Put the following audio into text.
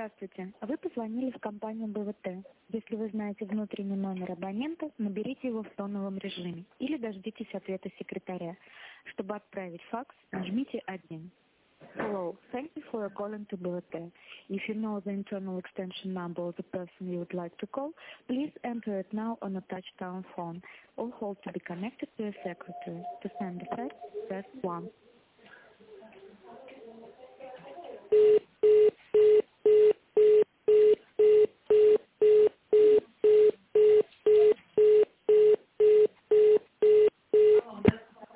Здравствуйте. Вы позвонили в компанию БВТ. Если вы знаете внутренний номер абонента, наберите его в тоновом режиме или дождитесь ответа секретаря. Чтобы отправить факс, нажмите 1. Hello, thank you for calling to BVT. If you know the internal extension number of the person you would like to call, please enter it now on a touch-tone phone or hold to be connected to a secretary. To send a fax, press 1.